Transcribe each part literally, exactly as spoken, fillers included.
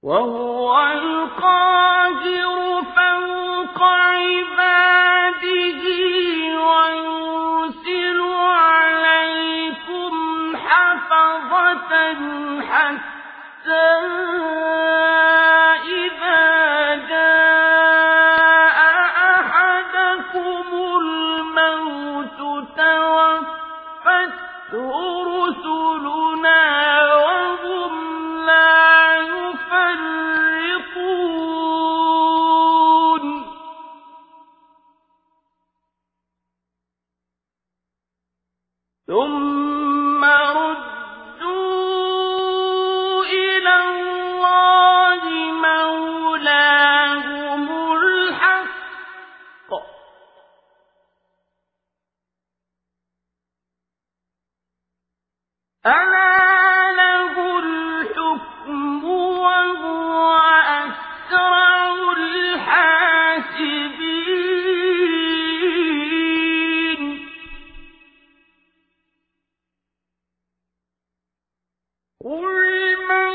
وهو القاهر فوق عباده ويرسل عليكم حفظة حتى إذا جاء أحدكم الموت توفته رسلنا وهم لا يفرطون ثم ردوا إلى الله مولاهم الحق ألا له الحكم وهو أسرع الحاسبين قل من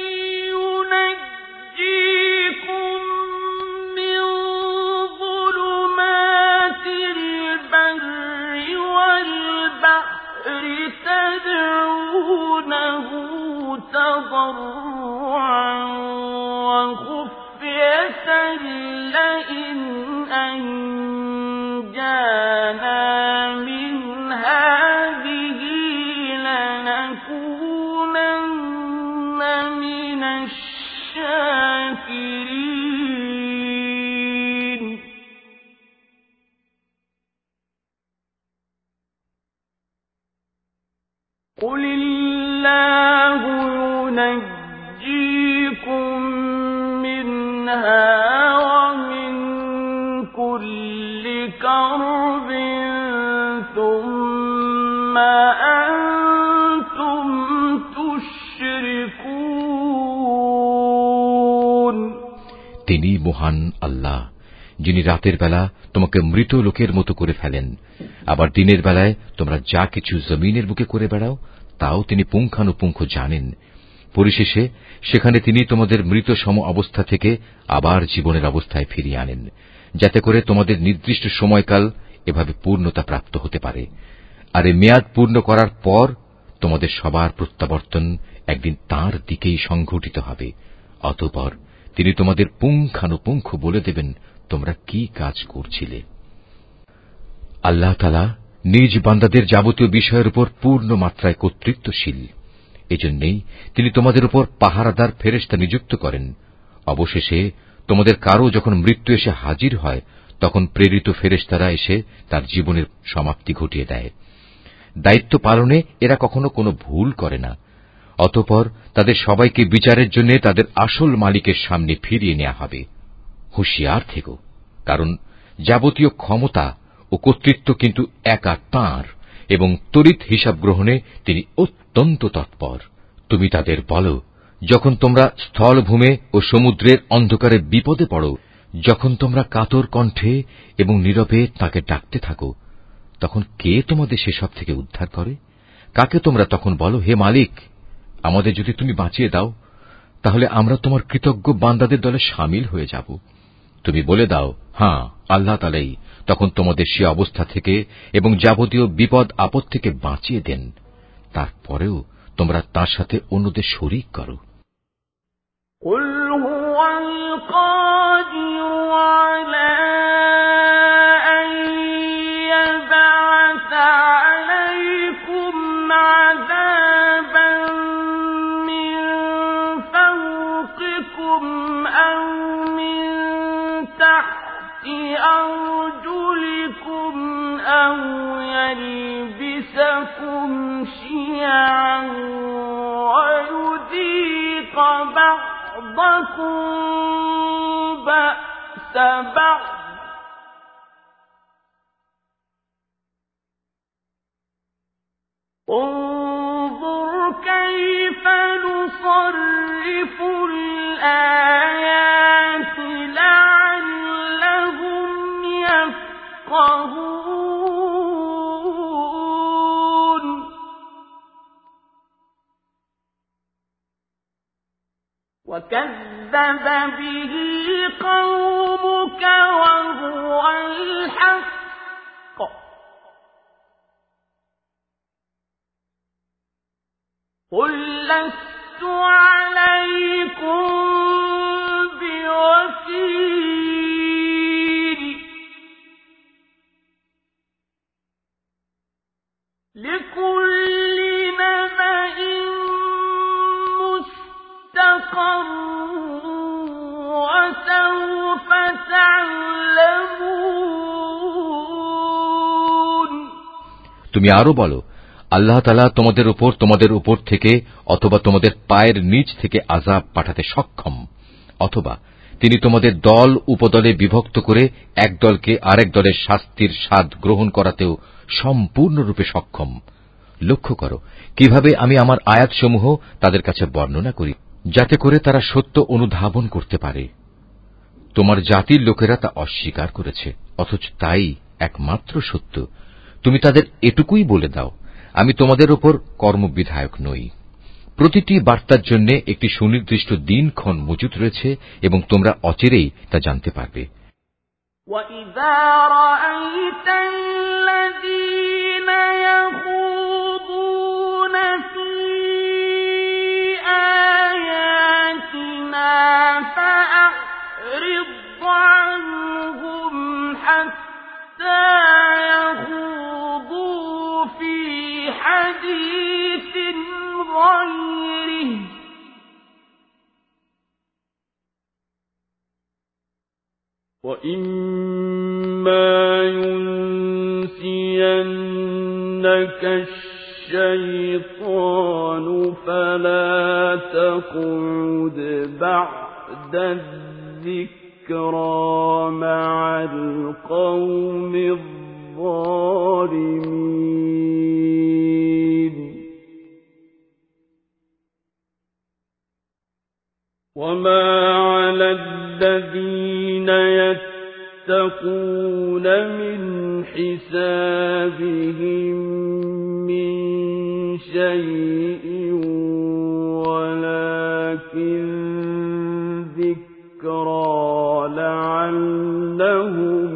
ينجيكم من ظلمات البر والبحر تدعونه تضرعا وخفية لئن أنجانا من هذه لنكونن من الشاكرين قل الله ينجيكم منها ومن كل كرب ثم أنتم تشركون তিনি মহান আল্লাহ, যিনি রাতের বেলা তোমাকে মৃত লোকের মতো করে ফেলেন, আবার দিনের বেলায় তোমরা যা কিছু জমিনের বুকে করে বেড়াও তাও তিনি পুঙ্খানুপুঙ্খ জানেন। পরিশেষে সেখানে তিনি তোমাদের মৃত সম অবস্থা থেকে আবার জীবনের অবস্থায় ফিরিয়ে আনেন, যাতে করে তোমাদের নির্দিষ্ট সময়কাল এভাবে পূর্ণতা প্রাপ্ত হতে পারে। আর এ মেয়াদ পূর্ণ করার পর তোমাদের সবার প্রত্যাবর্তন একদিন তাঁর দিকেই সংঘটিত হবে। অতঃপর তিনি তোমাদের পুঙ্খানুপুঙ্খ বলে দেবেন তোমরা কি কাজ করছিলে। আল্লাহ তাআলা নিজ বান্দাদের যাবতীয় বিষয়ের উপর পূর্ণ মাত্রায় কর্তৃত্বশীল। এজন্যই তিনি তোমাদের উপর পাহারাদার ফেরেশতা নিযুক্ত করেন। অবশেষে তোমাদের কারো যখন মৃত্যু এসে হাজির হয় তখন প্রেরিত ফেরেশতারা এসে তার জীবনের সমাপ্তি ঘটিয়ে দেয়। দায়িত্ব পালনে এরা কখনো কোনো ভুল করে না। অতঃপর তাদের সবাইকে বিচারের জন্য তাদের আসল মালিকের সামনে ফিরিয়ে নেওয়া হবে। হুঁশিয়ার থেকো, কারণ যাবতীয় ক্ষমতা ও কর্তৃত্ব কিন্তু একা তাঁর, এবং তড়িৎ হিসাব গ্রহণে তিনি অত্যন্ত তৎপর। তুমি তাদের বলো, যখন তোমরা স্থলভূমে ও সমুদ্রের অন্ধকারে বিপদে পড়ো, যখন তোমরা কাতর কণ্ঠে এবং নীরবে তাঁকে ডাকতে থাকো, তখন কে তোমাদের সেসব থেকে উদ্ধার করে? কাকে তোমরা তখন বলো, হে মালিক, আমাদের যদি তুমি বাঁচিয়ে দাও তাহলে আমরা তোমার কৃতজ্ঞ বান্দাদের দলে শামিল হয়ে যাব। তুমি বলে দাও, হ্যাঁ, আল্লাহ তাআলাই তখন তোমাদের সে অবস্থা থেকে এবং যাবতীয় বিপদ আপদ থেকে বাঁচিয়ে দেন। তারপরেও তোমরা তার সাথে অন্যদের শরীক করো। قل هو القادر على أن يبعث عليكم عذابا من فوقكم أو من تحت أرجلكم أو يلبسكم شيعا ويذيق بعضكم بأس بعض انظر كيف نصرف الآيات لعلهم يفقهون وكذب به قومك وهو الحق قل لست عليكم بوكيل لكل نبأ مستقر وسوف تعلمون তুমি আরো বলো, আল্লাহ তাআলা তোমাদের উপর তোমাদের উপর থেকে অথবা তোমাদের পায়ের নিচ থেকে আযাব পাঠাতে সক্ষম, অথবা তিনি তোমাদের দল উপদলে বিভক্ত করে এক দলকে আরেক দলের শাস্তির স্বাদ গ্রহণ করাতেও সম্পূর্ণরূপে সক্ষম। লক্ষ্য করো কিভাবে আমি আমার আয়াতসমূহ তাদের কাছে বর্ণনা করি, যাতে করে তারা সত্য অনুধাবন করতে পারে। তোমার জাতির লোকেরা তা অস্বীকার করেছে, অথচ তাই একমাত্র সত্য। তুমি তাদের এটুকুই বলে দাও, আমি তোমাদের উপর কর্মবিধায়ক নই। প্রতিটি বার্তার জন্য একটি সুনির্দিষ্ট দিনক্ষণ মজুত রয়েছে এবং তোমরা অচিরেই তা জানতে পারবে। وَإِذَا رَأَيْتَ الَّذِينَ يَخُوضُونَ فِي آيَاتِنَا فَأَعْرِضْ عَنْهُمْ حَتَّى يَخُوضُوا فِي حَدِيثٍ غَيْرِهِ وَإِمَّا يُنْسِيَنَّكَ الشَّيْطَانُ فَلَا تَقْعُدْ بَعْدَ الذِّكْرَى مَعَ الْقَوْمِ الظَّالِمِينَ وَمَا عَلَى الَّذِينَ يَتَّقُونَ مِنْ حِسَابِهِمْ مِنْ شَيْءٍ وَلَكِنْ ذِكْرَى لَعَلَّهُمْ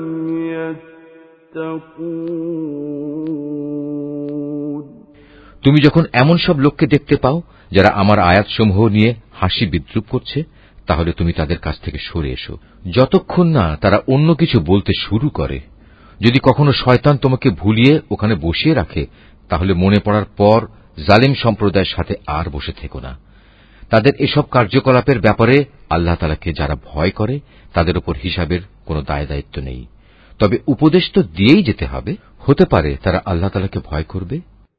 يَتَّقُونَ তুমি যখন এমন সব লোককে দেখতে পাও যারা আমার আয়াতসমূহ নিয়ে হাসি বিদ্রুপ করছে, তাহলে তুমি তাদের কাছ থেকে সরে এসো, যতক্ষণ না তারা অন্য কিছু বলতে শুরু করে। যদি কখনো শয়তান তোমাকে ভুলিয়ে ওখানে বসিয়ে রাখে, তাহলে মনে পড়ার পর জালিম সম্প্রদায়ের সাথে আর বসে থেকো না। তাদের এসব কার্যকলাপের ব্যাপারে আল্লাহ তাআলাকে যারা ভয় করে তাদের উপর হিসাবের কোনো দায় দায়িত্ব নেই। তবে উপদেশ তো দিয়েই যেতে হবে, হতে পারে তারা আল্লাহ তাআলাকে ভয় করবে।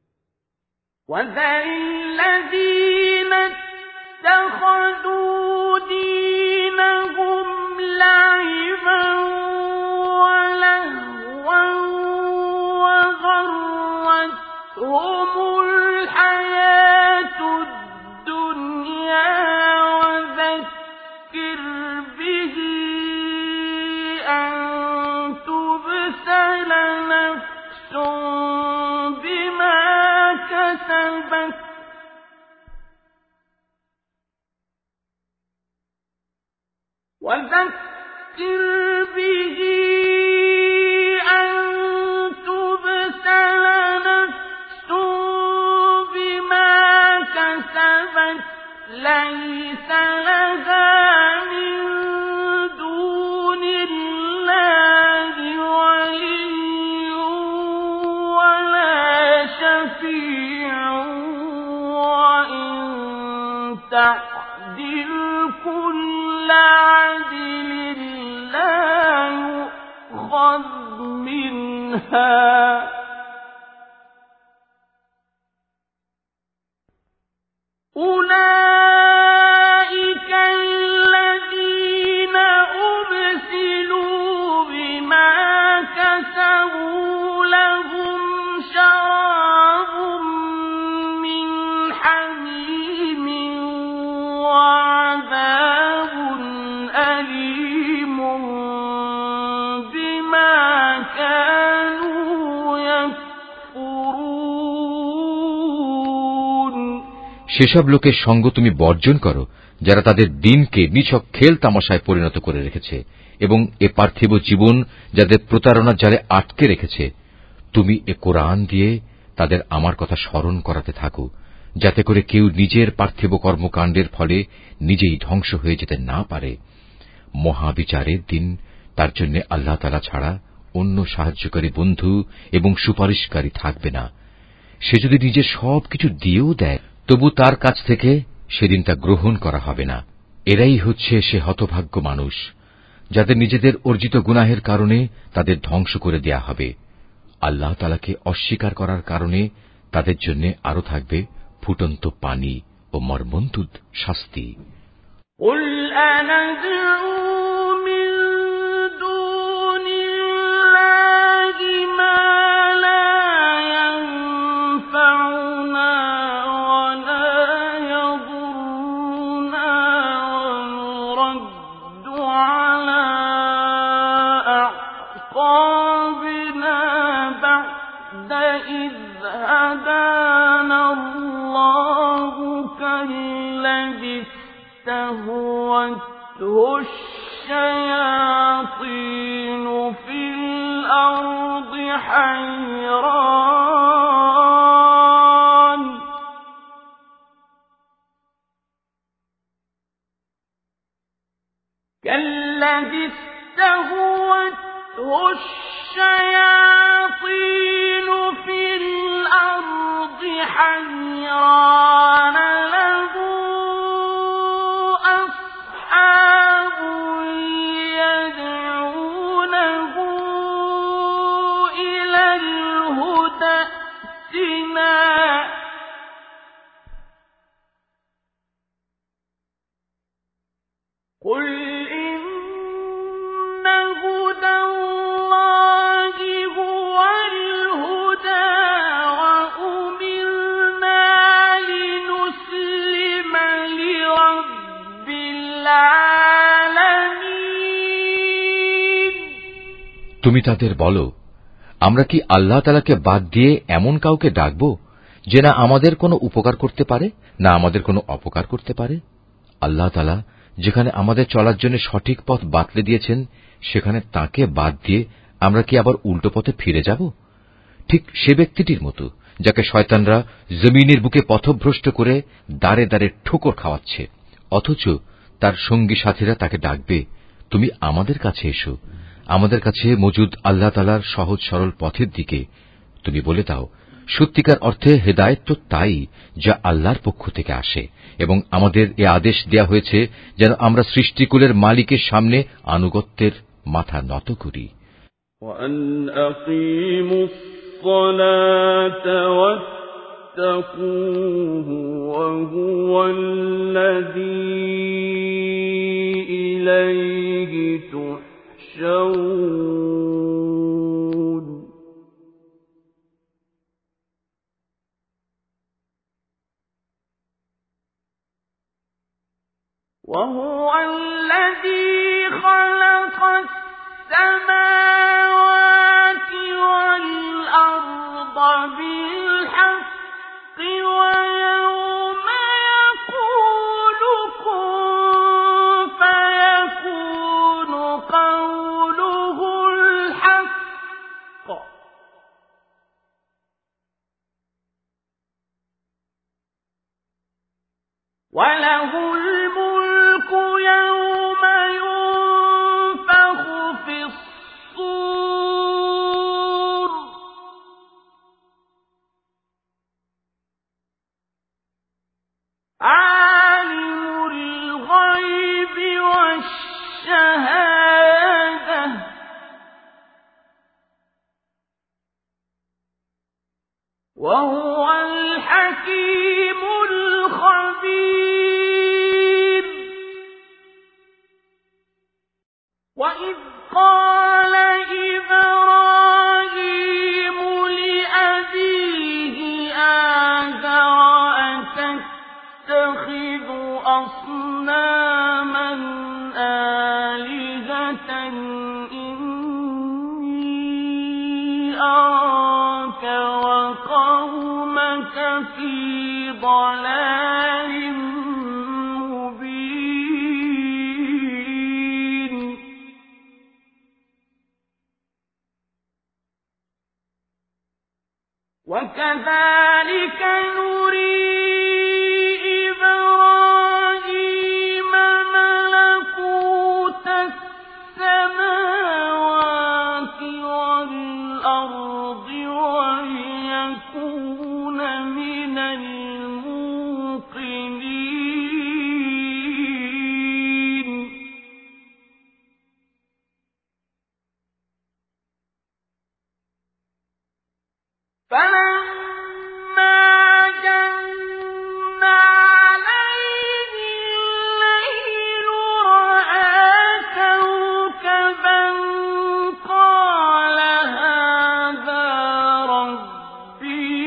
وَالَّذِينَ اتَّخَذُوا دِينَهُمْ لَعِبًا وَلَهْوًا وَغَرَّتْهُمُ الْحَيَاةُ الدُّنْيَا وَذَكِّرْ بِهِ أَن تُبْسَلَ نَفْسٌ بِمَا كَسَبَتْ وَذَكِّرْ بِهِ أَن تُبْسَلَ نَفْسٌ بِمَا كَسَبَتْ لَيْسَ لَهَا مِن دُونِ اللَّهِ وَلِيٌّ وَلَا شَفِيعٌ وَإِن تَعْدِلْ كُلَّ عَدْلٍ لَّا يُؤْخَذْ مِنْهَا أُولَئِكَ الَّذِينَ أُبْسِلُوا بِمَا كَسَبُوا لَهُمْ شَرَابٌ مِّنْ حَمِيمٍ وَعَذَابٌ أَلِيمٌ بِمَا كَانُوا يَكْفُرُونَ সেসব লোকের সঙ্গ তুমি বর্জন করো যারা তাদের দিনকে নিছক খেল তামাশায় পরিণত করে রেখেছে এবং এ পার্থিব জীবন যাদের প্রতারণার জালে আটকে রেখেছে। তুমি এ কোরআন দিয়ে তাদের আমার কথা স্মরণ করাতে থাকো, যাতে করে কেউ নিজের পার্থিব কর্মকাণ্ডের ফলে নিজেই ধ্বংস হয়ে যেতে না পারে। মহাবিচারের দিন তার জন্য আল্লাহ তাআলা ছাড়া অন্য সাহায্যকারী বন্ধু এবং সুপারিশকারী থাকবে না। সে যদি নিজের সবকিছু দিয়েও দেয়, তবু তার কাছ থেকে সেদিন তা গ্রহণ করা হবে না। এরাই হচ্ছে সে হতভাগ্য মানুষ যাদের নিজেদের অর্জিত গুনাহের কারণে তাদের ধ্বংস করে দেয়া হবে। আল্লাহ তাআলাকে অস্বীকার করার কারণে তাদের জন্য আরো থাকবে ফুটন্ত পানি ও মর্মন্তুদ শাস্তি। استهوته الشياطين في الأرض حيران كالذي استهوته الشياطين في الأرض حيران له قل إن هدى الله هو الهدى وأمرنا لنسلم لرب العالمين। তুমি তাদের বলো, আমরা কি আল্লাহ তাআলাকে বাদ দিয়ে এমন কাউকে ডাকব যে না আমাদের কোনো উপকার করতে পারে না আমাদের কোনো অপকার করতে পারে? আল্লাহ তাআলা যেখানে আমাদের চলার জন্য সঠিক পথ বাতলে দিয়েছেন, সেখানে তাকে বাদ দিয়ে আমরা কি আবার উল্টো পথে ফিরে যাব? ঠিক সে ব্যক্তিটির মতো যাকে শয়তানরা জমিনের বুকে পথভ্রষ্ট করে দাঁড়ে দাঁড়ে ঠোকর খাওয়াচ্ছে, অথচ তার সঙ্গী সাথীরা তাকে ডাকবে, তুমি আমাদের কাছে এসো, আমাদের কাছে মজুদ আল্লাহ তাআলার সহজ সরল পথের দিকে। তুমি বলে দাও, সত্যিকার অর্থে হেদায়েত তো তাই যা আল্লাহর পক্ষ থেকে আসে, এবং আমাদের এ আদেশ দেয়া হয়েছে যেন আমরা সৃষ্টিকুলের মালিকের সামনে আনুগত্যের মাথা নত করি। وأن أقيموا الصلاة واتقوه وهو الذي إليه تحشرون وهو الذي خلق السماوات والأرض بالحق ويوم يقول كن فيكون قوله الحق وله الملك يوم ينفخ في الصور عالم الغيب والشهادة وهو الحكيم الخبير وإذ قال إبراهيم لأبيه آزر أتتخذ أصناما آلهة إني أراك وقومك في ضلال كذلك نري إبراهيم ملكوت السماوات والأرض وليكون من الموقنين فلما جن عليه الليل رأى كوكبا قال هذا ربي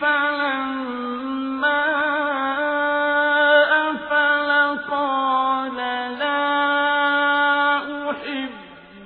فلما أفل قال لا أحب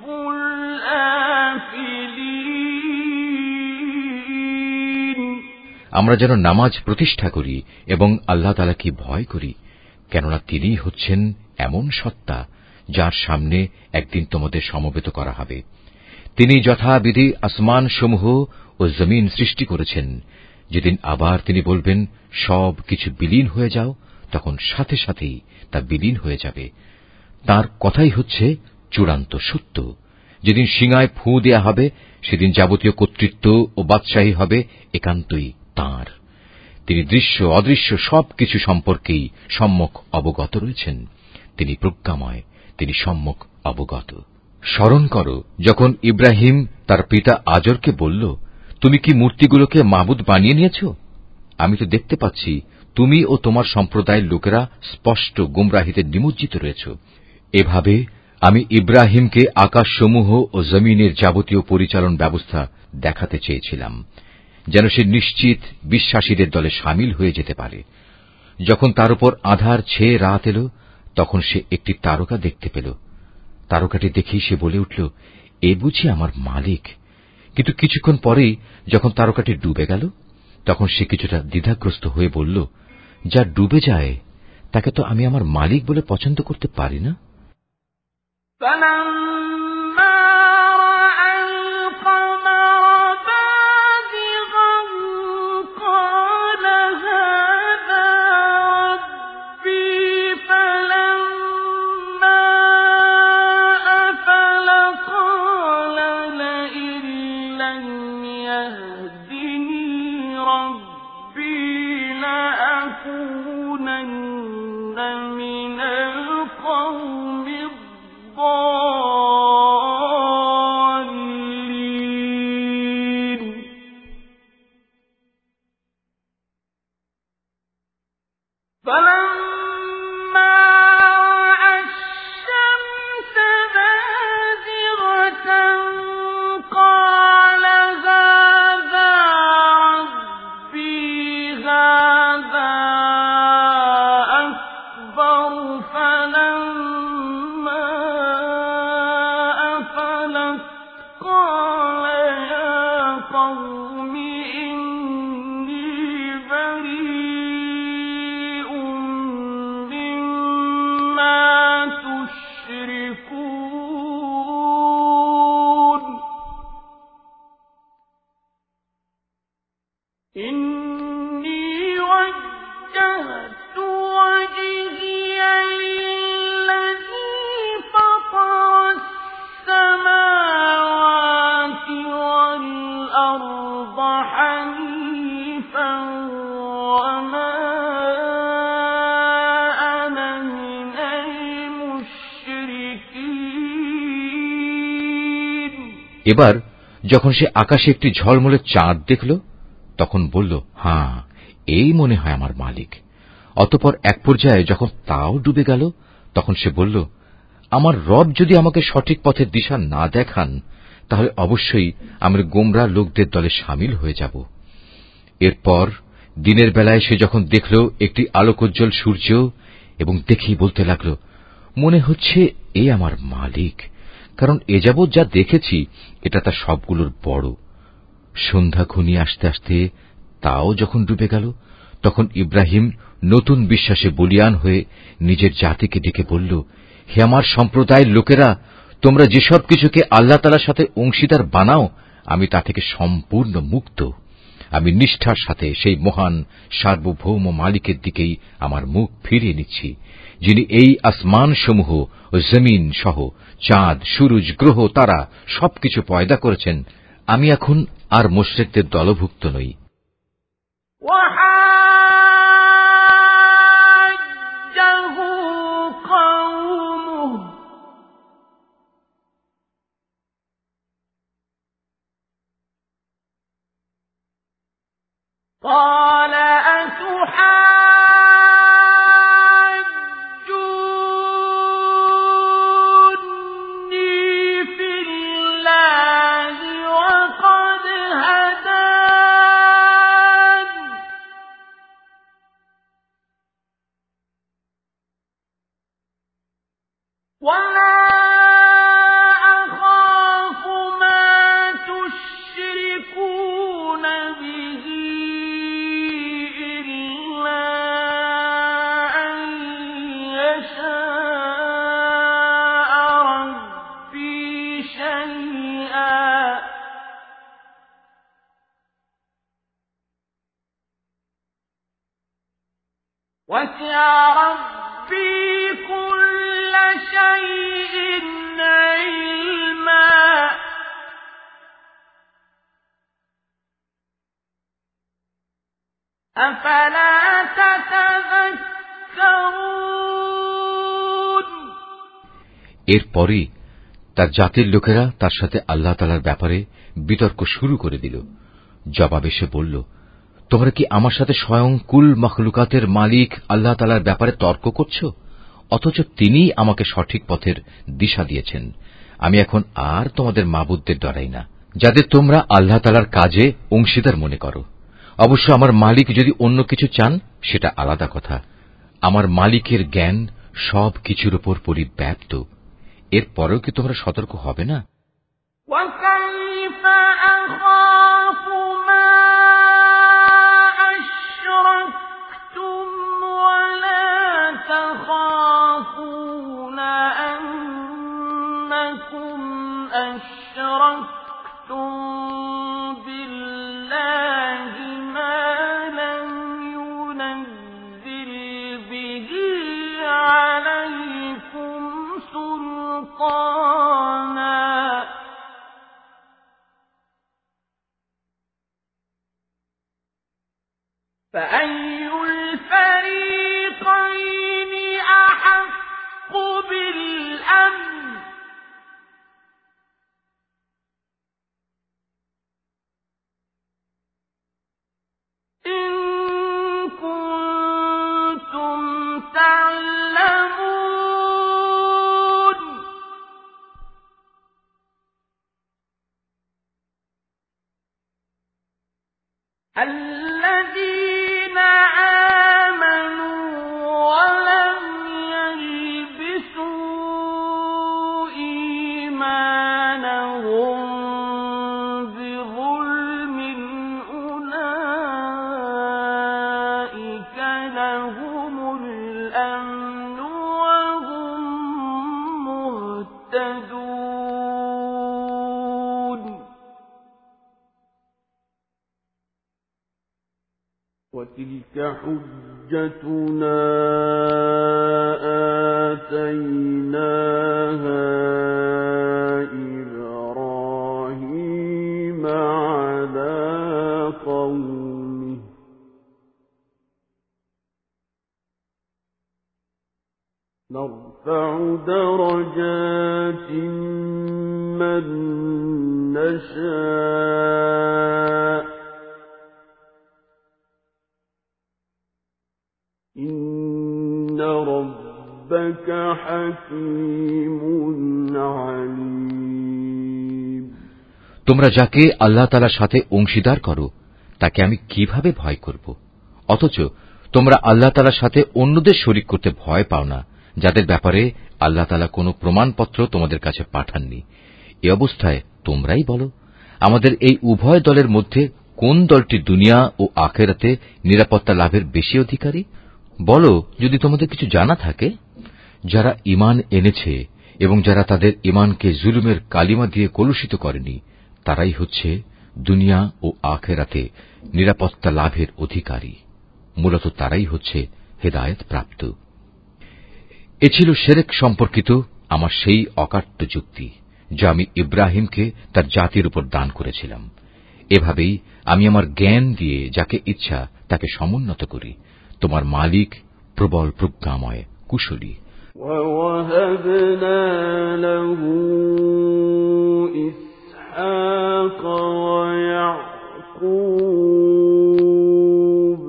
الآفلين আমরা যেন নামাজ প্রতিষ্ঠা করি এবং আল্লাহ তাআলাকে ভয় করি, কেননা তিনিই হচ্ছেন এমন সত্তা যার সামনে একদিন তোমাদের সমবেত করা হবে। তিনি যথাবিধি আসমান সমূহ ও জমিন সৃষ্টি করেছেন। যেদিন আবার তিনি বলবেন সব কিছু বিলীন হয়ে যাও, তখন সাথে সাথেই তা বিলীন হয়ে যাবে। তার কথাই হচ্ছে চূড়ান্ত সত্য। যেদিন সিঙায় ফুঁ দেয়া হবে, সেদিন যাবতীয় কর্তৃত্ব ও বাদশাহী হবে একান্তই তাঁর। তিনি দৃশ্য অদৃশ্য সবকিছু সম্পর্কেই সম্যক অবগত রয়েছেন। তিনি প্রজ্ঞাময়, তিনি সম্যক অবগত। স্মরণ করো যখন ইব্রাহিম তার পিতা আজরকে বলল, তুমি কি মূর্তিগুলোকে মাবুদ বানিয়ে নিয়েছ? আমি তো দেখতে পাচ্ছি তুমি ও তোমার সম্প্রদায়ের লোকেরা স্পষ্ট গুমরাহিতে নিমজ্জিত রয়েছ। এভাবে আমি ইব্রাহিমকে আকাশসমূহ ও জমিনের যাবতীয় পরিচালন ব্যবস্থা দেখাতে চেয়েছিলাম, যেন সে নিশ্চিত বিশ্বাসীদের দলে সামিল হয়ে যেতে পারে। যখন তার উপর আঁধার ছেয়ে রাত এল, তখন সে একটি তারকা দেখতে পেল। তারকাটি দেখেই সে বলে উঠল, এ বুঝি আমার মালিক। কিন্তু কিছুক্ষণ পরেই যখন তারকাটি ডুবে গেল, তখন সে কিছুটা দ্বিধাগ্রস্ত হয়ে বলল, যা ডুবে যায় তাকে তো আমি আমার মালিক বলে পছন্দ করতে পারি না। এবার যখন সে আকাশে একটি ঝলমলে চাঁদ দেখল, তখন বলল, হ্যাঁ, এই মনে হয় আমার মালিক। অতঃপর এক পর্যায়ে যখন তাও ডুবে গেল, তখন সে বলল, আমার রব যদি আমাকে সঠিক পথের দিশা না দেখান, তাহলে অবশ্যই আমরা গোমরা লোকদের দলে সামিল হয়ে যাব। এরপর দিনের বেলায় সে যখন দেখল একটি আলোকোজ্জ্বল সূর্য, এবং দেখেই বলতে লাগল, মনে হচ্ছে এ আমার মালিক, কারণ এ যাবৎ যা দেখেছি এটা তার সবগুলোর বড়। সন্ধ্যা ঘনিয়ে আসতে আসতে তাও যখন ডুবে গেল, তখন ইব্রাহিম নতুন বিশ্বাসে বলীয়ান হয়ে নিজের জাতিকে ডেকে বলল, হে আমার সম্প্রদায়ের লোকেরা, তোমরা যেসব কিছুকে আল্লাহ তাআলার সাথে অংশীদার বানাও, আমি তা থেকে সম্পূর্ণ মুক্ত। আমি নিষ্ঠার সাথে সেই মহান সার্বভৌম মালিকের দিকেই আমার মুখ ফিরিয়ে নিচ্ছি, যিনি এই আসমানসমূহ ও জমিন সহ চাঁদ, সূরজ, গ্রহ, তারা সবকিছু পয়দা করেছেন। আমি এখন আর মুশরিকদের দলভুক্ত নই। قال أتحاجوني في الله وقد هدان ولا أخاف ما تشركون به وسع ربي كل شيء علما أفلا تتذكرون এরপরই তার জাতির লোকেরা তার সাথে আল্লাহ তাআলার ব্যাপারে বিতর্ক শুরু করে দিল। জবাবে সে বলল, তোমরা কি আমার সাথে স্বয়ং কুল মখলুকাতের মালিক আল্লাহ তাআলার ব্যাপারে তর্ক করছ, অথচ তিনিই আমাকে সঠিক পথের দিশা দিয়েছেন। আমি এখন আর তোমাদের মাবুদদের ডরাই না, যাদের তোমরা আল্লাহ তাআলার কাজে অংশীদার মনে করো। অবশ্য আমার মালিক যদি অন্য কিছু চান সেটা আলাদা কথা। আমার মালিকের জ্ঞান সব কিছুর উপর পরিব্যাপ্ত। এরপরেও কি তোমরা সতর্ক হবে না? أشركتم بالله ما لم ينزل به عليكم سلطانا فأي الفريقين أحق بالأمن إن كنتم تعلمون الذين آمنوا ولم يلبسوا إيمانهم بظلم أولئك لهم الأمن وهم مهتدون وتلك حجتنا آتيناها إبراهيم على قومه نرفع درجات من نشاء إن ربك حكيم عليم তোমরা যাকে আল্লাহ তাআলার সাথে অংশীদার করো তাকে আমি কিভাবে ভয় করব? অথচ তোমরা আল্লাহ তাআলার সাথে অন্যদের শরীক করতে ভয় পাও না, যাদের ব্যাপারে আল্লাহ তাআলা কোনো প্রমাণপত্র তোমাদের কাছে পাঠাননি। এ অবস্থায় তোমরাই বলো, আমাদের এই উভয় দলের মধ্যে কোন দলটি দুনিয়া ও আখিরাতে নিরাপত্তা লাভের বেশি অধিকারী? বলো, যদি তোমাদের কিছু জানা থাকে। যারা ঈমান এনেছে এবং যারা তাদের ঈমানকে জুলুমের কালিমা দিয়ে কলুষিত করেনি, তারাই হচ্ছে দুনিয়া ও আখিরাতে নিরাপত্তা লাভের অধিকারী। মূলত তারাই হচ্ছে হেদায়েত প্রাপ্ত। এ ছিল শিরক সম্পর্কিত আমার সেই অকাট্য যুক্তি, যা আমি ইব্রাহিমকে তার জাতির উপর দান করেছিলাম। এভাবেই আমি আমার জ্ঞান দিয়ে যাকে ইচ্ছা তাকে সমুন্নত করি। তোমার মালিক প্রবল প্রজ্ঞাময়, কুশলী। وَوَهَبْنَا لَهُ إِسْحَاقَ وَيَعْقُوبَ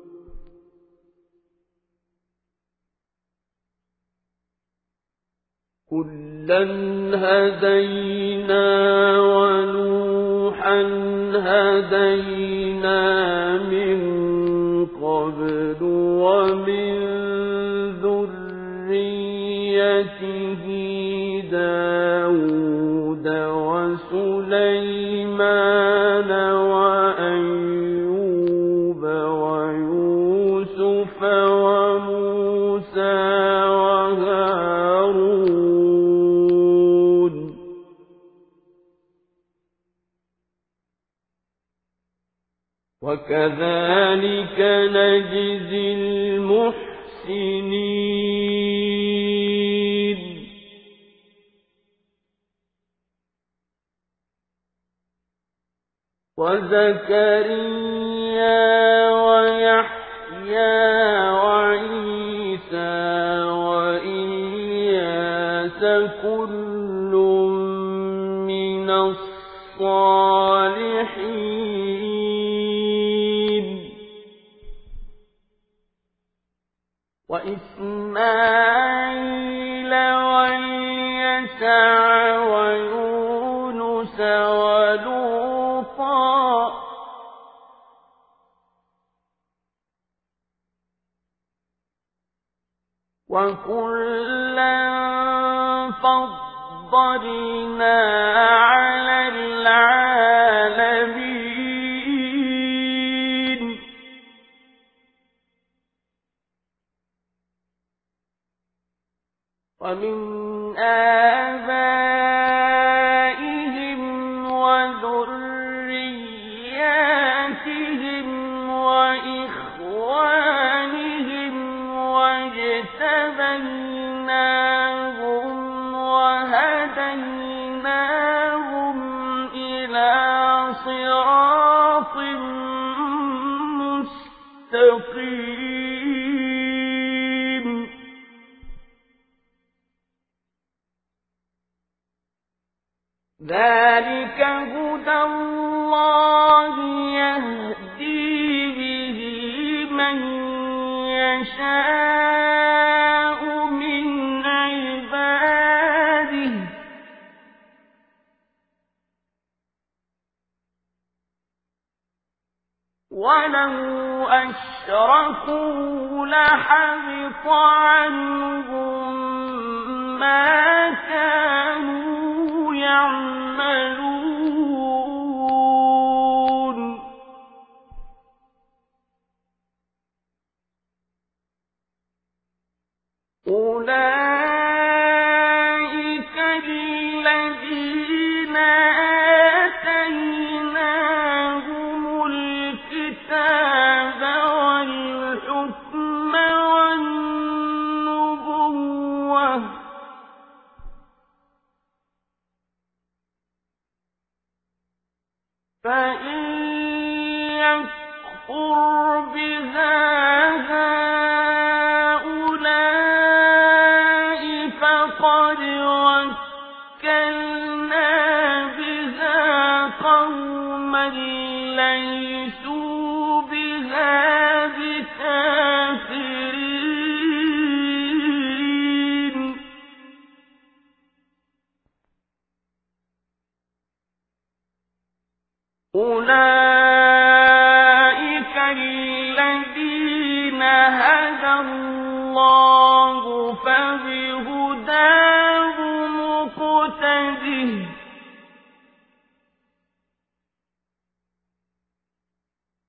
كُلًّا هَدَيْنَا وَنُوحًا هَدَيْنَا مِن قَبْلُ وَمِن ذُرِّيَّتِهِ دَاوُودَ وَسُلَيْمَانَ وَأَيُّوبَ وَيُوسُفَ وَمُوسَى وَهَارُونَ وَكَذَلِكَ نَجْزِي الْمُحْسِنِينَ وَزَكَرِيَّا وَيَحْيَى وَعِيسَى وَإِلْيَاسَ كُلٌّ مِّنَ الصَّالِحِينَ وَإِسْمَاعِيلَ وَالْيَسَعَ وَيُونُسَ وَلُوطًا وَكُلًّا فَضَّلْنَا عَلَى الْعَالَمِينَ وَمِنْ آبَائِهِمْ وَذُرِّيَّاتِهِمْ وَإِخْوَانِهِمْ وَاجْتَبَيْنَاهُمْ وَهَدَيْنَاهُمْ إِلَى صِرَاطٍ مُّسْتَقِيمٍ ذَلِكَ هُدَى اللَّهِ يَهْدِي بِهِ مَن يَشَاءُ مِنْ عِبَادِهِ وَلَوْ أَشْرَكُوا لَحَبِطَ عَنْهُم مَّا كَانُوا يَعْمَلُونَ أُولَئِكَ الَّذِينَ آتَيْنَاهُمُ الْكِتَابَ وَالْحُكْمَ وَالنُّبُوَّةَ فَإِن يَكْفُرْ بِهَا هَٰؤُلَاءِ فَقَدْ وَكَّلْنَا بِهَا قَوْمًا لَّيْسُوا بِهَا بِكَافِرِينَ أُولَئِكَ الَّذِينَ هَدَى اللَّهُ فَبِهُدَاهُ